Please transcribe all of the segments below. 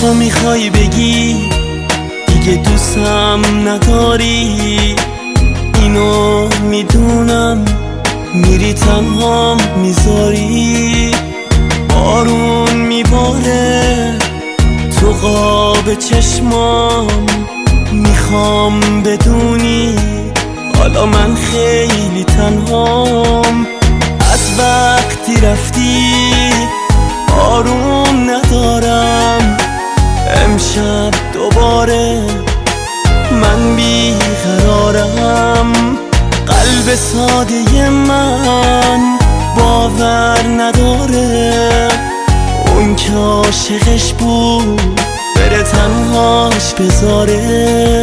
تو میخوای بگی دیگه دوستم نداری، اینو میدونم، میری تنهام میذاری. بارون میباره تو قاب چشمام، میخوام بدونی حالا من خیلی تنهام. از وقتی رفتی آروم ندارم، امشب دوباره من بیقرارم. قلب ساده من باور نداره، اون که عاشقش بود بره تنهاش بذاره.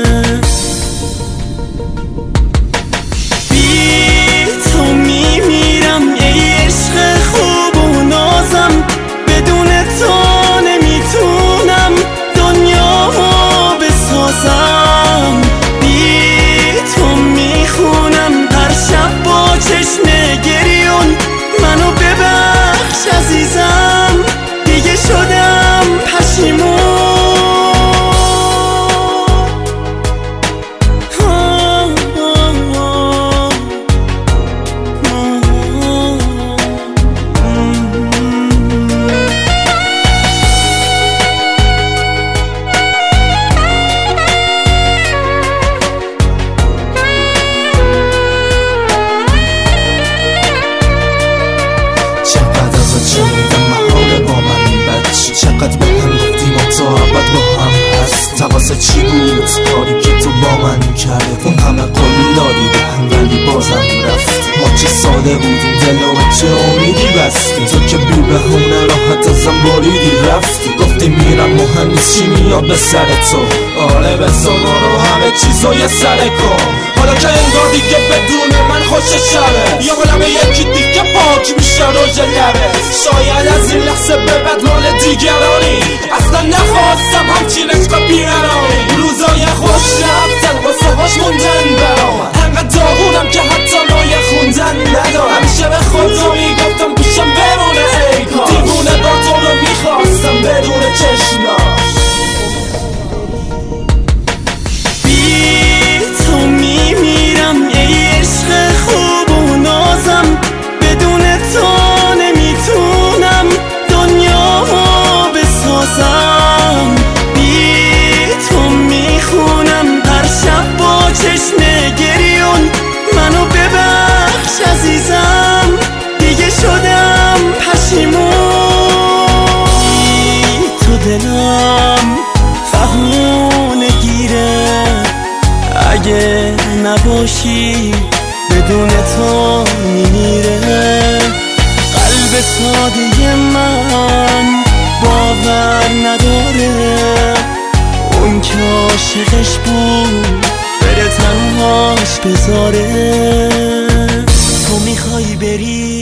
بی تو میمیرم ای عشق خوب و نازم، بدون تو نمیتونم دنیامو بسازم. بی تو میخونم هر شب با چشم گریون، منو ببخش عزیزم دیگه شدم پشیمون. چقدر با هم گفتیم و تا ابد با هم هست. تقاصه چی بود کاری که تو با من کرده؟ اون همه قول دادی به هم ولی بازم رفت. ما چه ساده بودیم دل و چه امیدی بستی، تو که بی بهونه راحت ازم باریدی رفتی. گفتی میرم مهم نیست چی میاد به سر تو، آره بذار رو همه چیزای سر کن. حالا که انگار دیگه بدون من خوش شبه، یا قلم یکی دیگه پاک میشه روژ لبه. شاید از این لحظه به بعد مال دیگرانی، اصلا نخواستم همچین عشق بیارانی. روزای خوش رفتن واسه هاش موندن برام، انقدر داغونم که حتی لایه خوندن ندارم. همیشه به خدا میگفتم گوشم بمونه ای کاش، دیوونه با تو رو میخواستم بدون چشماش. بی تو میمیرم ای عشق خوب و نازم، بدون تو نمیتونم دنیامو بسازم. بی تو میخونم هر شب با چشم گریون، منو ببخش عزیزم دیگه شدم پشیمون. بی تو دلم فهمونه گیره، اگه نباشی بدون تو میمیره. قلب ساده من باور نداره، اون که عاشقش بود بره تنهاش بذاره. تو میخوای بری